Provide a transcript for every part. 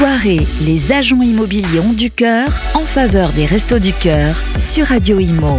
Soirée, les agents immobiliers ont du cœur en faveur des Restos du Cœur sur Radio Imo.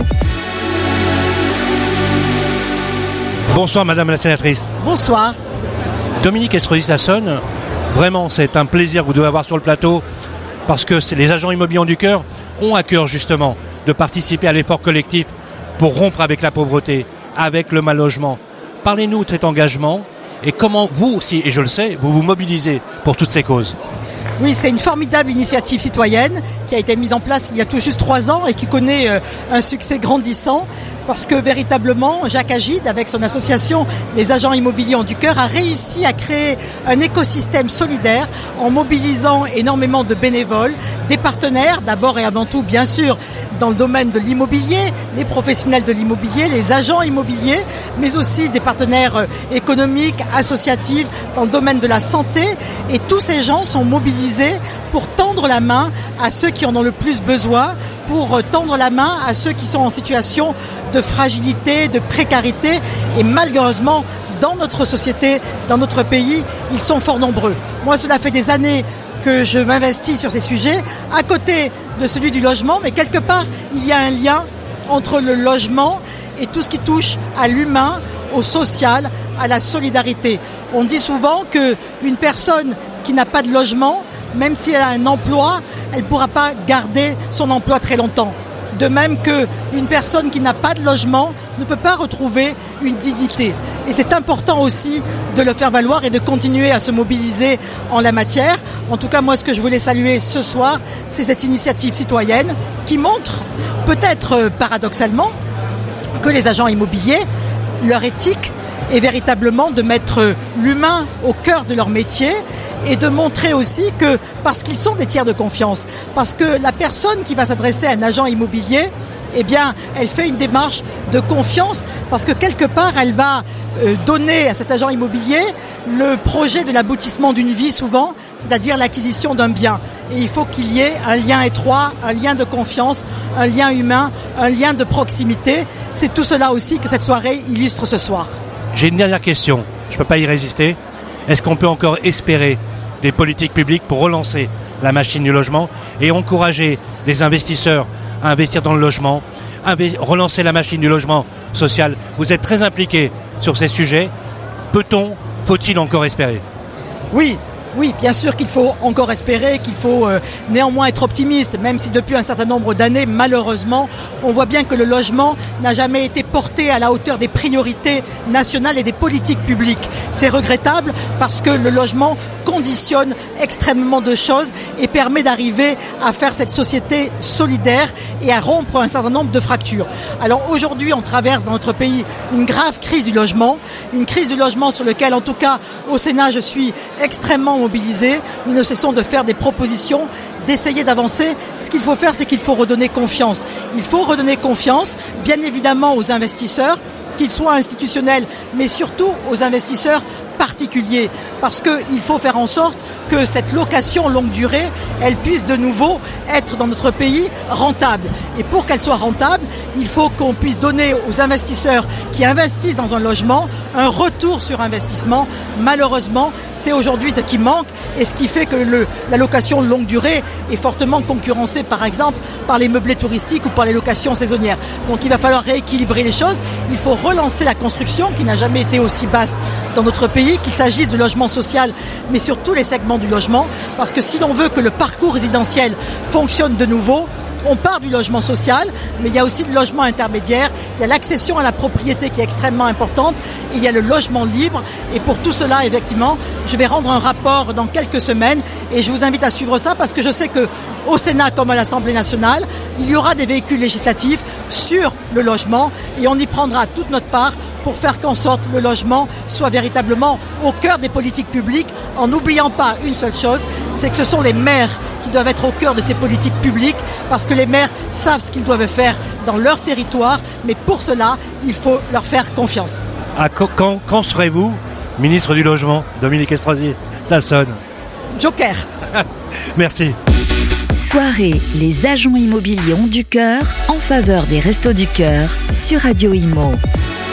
Bonsoir Madame la Sénatrice. Bonsoir. Dominique Estrosi-Sassone, vraiment c'est un plaisir que vous devez avoir sur le plateau parce que les agents immobiliers ont du cœur ont à cœur justement de participer à l'effort collectif pour rompre avec la pauvreté, avec le mal logement. Parlez-nous de cet engagement et comment vous aussi, et je le sais, vous vous mobilisez pour toutes ces causes. Oui, c'est une formidable initiative citoyenne qui a été mise en place il y a tout juste 3 ans et qui connaît un succès grandissant parce que véritablement, Jacques Agide, avec son association Les Agents Immobiliers ont du Cœur, a réussi à créer un écosystème solidaire en mobilisant énormément de bénévoles, des partenaires, d'abord et avant tout, bien sûr, dans le domaine de l'immobilier, les professionnels de l'immobilier, les agents immobiliers, mais aussi des partenaires économiques, associatifs, dans le domaine de la santé. Et tous ces gens sont mobilisés pour tendre la main à ceux qui en ont le plus besoin, pour tendre la main à ceux qui sont en situation de fragilité, de précarité. Et malheureusement, dans notre société, dans notre pays, ils sont fort nombreux. Moi, cela fait des années que je m'investis sur ces sujets, à côté de celui du logement, mais quelque part, il y a un lien entre le logement et tout ce qui touche à l'humain, au social, à la solidarité. On dit souvent qu'une personne qui n'a pas de logement, même si elle a un emploi, elle ne pourra pas garder son emploi très longtemps. De même qu'une personne qui n'a pas de logement ne peut pas retrouver une dignité. Et c'est important aussi de le faire valoir et de continuer à se mobiliser en la matière. En tout cas, moi, ce que je voulais saluer ce soir, c'est cette initiative citoyenne qui montre, peut-être paradoxalement, que les agents immobiliers, leur éthique est véritablement de mettre l'humain au cœur de leur métier et de montrer aussi que, parce qu'ils sont des tiers de confiance, parce que la personne qui va s'adresser à un agent immobilier, eh bien, elle fait une démarche de confiance parce que quelque part, elle va donner à cet agent immobilier le projet de l'aboutissement d'une vie souvent, c'est-à-dire l'acquisition d'un bien. Et il faut qu'il y ait un lien étroit, un lien de confiance, un lien humain, un lien de proximité. C'est tout cela aussi que cette soirée illustre ce soir. J'ai une dernière question, je ne peux pas y résister. Est-ce qu'on peut encore espérer des politiques publiques pour relancer la machine du logement et encourager les investisseurs à investir dans le logement, relancer la machine du logement social? Vous êtes très impliqué sur ces sujets. Faut-il encore espérer? Oui, bien sûr qu'il faut encore espérer, qu'il faut néanmoins être optimiste, même si depuis un certain nombre d'années, malheureusement, on voit bien que le logement n'a jamais été porté à la hauteur des priorités nationales et des politiques publiques. C'est regrettable parce que le logement conditionne extrêmement de choses et permet d'arriver à faire cette société solidaire et à rompre un certain nombre de fractures. Alors aujourd'hui, on traverse dans notre pays une grave crise du logement sur laquelle, en tout cas, au Sénat, je suis extrêmement mobilisés. Nous ne cessons de faire des propositions, d'essayer d'avancer. Ce qu'il faut faire, c'est qu'il faut redonner confiance. Il faut redonner confiance, bien évidemment, aux investisseurs, qu'ils soient institutionnels, mais surtout aux investisseurs particuliers, parce qu'il faut faire en sorte que cette location longue durée, elle puisse de nouveau être dans notre pays rentable. Et pour qu'elle soit rentable, il faut qu'on puisse donner aux investisseurs qui investissent dans un logement un retour sur investissement. Malheureusement, c'est aujourd'hui ce qui manque et ce qui fait que la location longue durée est fortement concurrencée, par exemple, par les meublés touristiques ou par les locations saisonnières. Donc il va falloir rééquilibrer les choses. Il faut relancer la construction qui n'a jamais été aussi basse dans notre pays, qu'il s'agisse du logement social, mais sur tous les segments du logement, parce que si l'on veut que le parcours résidentiel fonctionne de nouveau, on part du logement social, mais il y a aussi le logement intermédiaire, il y a l'accession à la propriété qui est extrêmement importante, et il y a le logement libre. Et pour tout cela, effectivement, je vais rendre un rapport dans quelques semaines, et je vous invite à suivre ça, parce que je sais qu'au Sénat comme à l'Assemblée nationale, il y aura des véhicules législatifs sur le logement, et on y prendra toute notre part pour faire qu'en sorte le logement soit véritablement au cœur des politiques publiques, en n'oubliant pas une seule chose, c'est que ce sont les maires qui doivent être au cœur de ces politiques publiques, parce que les maires savent ce qu'ils doivent faire dans leur territoire, mais pour cela, il faut leur faire confiance. Quand serez-vous ministre du Logement, Dominique Estrosi-Sassone? Joker. Merci. Soirée, les agents immobiliers ont du cœur en faveur des Restos du Cœur sur Radio Imo.